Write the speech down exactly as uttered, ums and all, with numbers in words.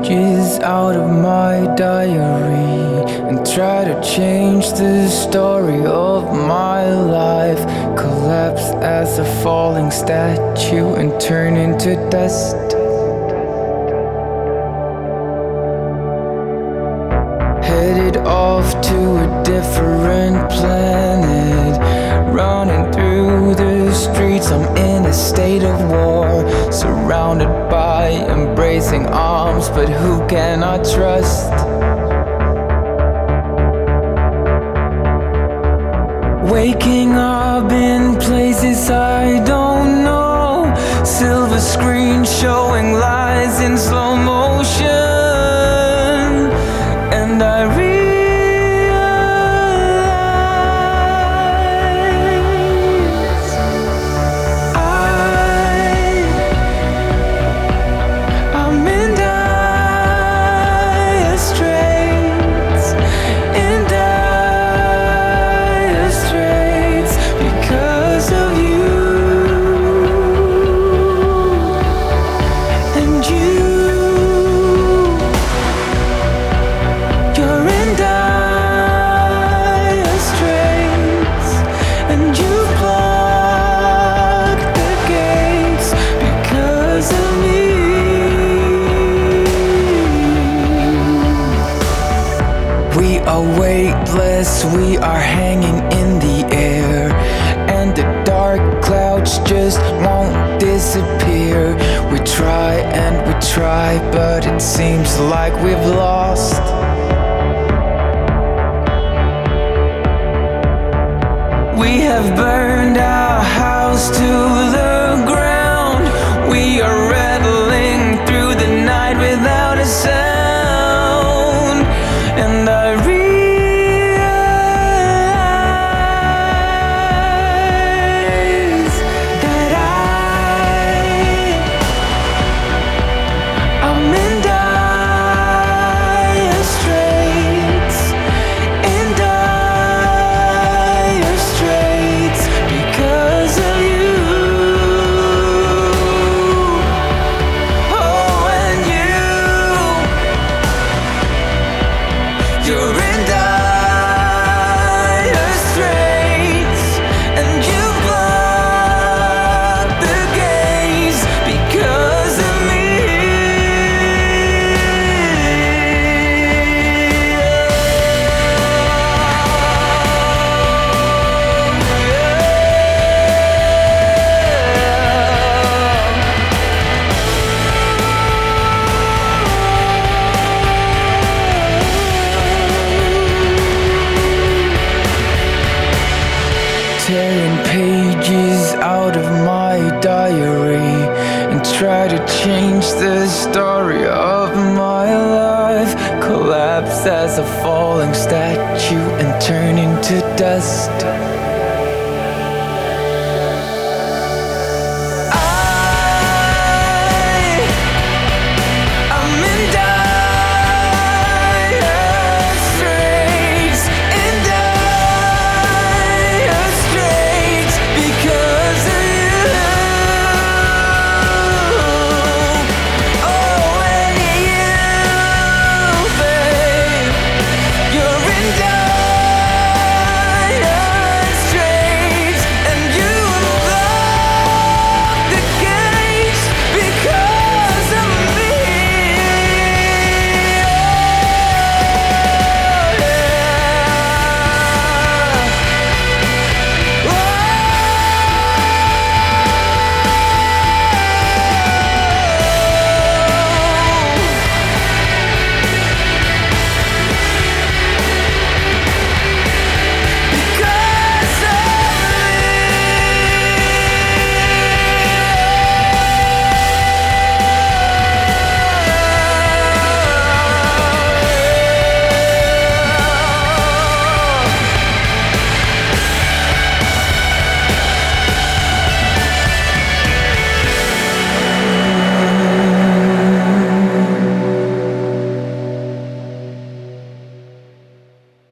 pages out of my diary and try to change the story of my life. Collapse as a falling statue and turn into dust. Headed off to a different planet, running through the streets. I'm in a state of war, surrounded by embracing arms, but who can I trust? Waking up in places I don't know, silver screen showing lies in slow motion, and I realize I'm in dire straits, in dire straits because of you and you. You're in dire straits and you blocked the gates because of me. We are weightless, we are hanging in the air, and the dark clouds just won't disappear. We try and we try, but it seems like we've lost. We have burned our house to the ground. We are rattling through the night without a sound, and I realize that I I'm in dire straits, in dire straits because of you. Oh, and you, you're in dire straits, and you block the gates because of me. Tearing pages out of my diary and try to change the story of my life. Collapse as a falling statue and turn into dust.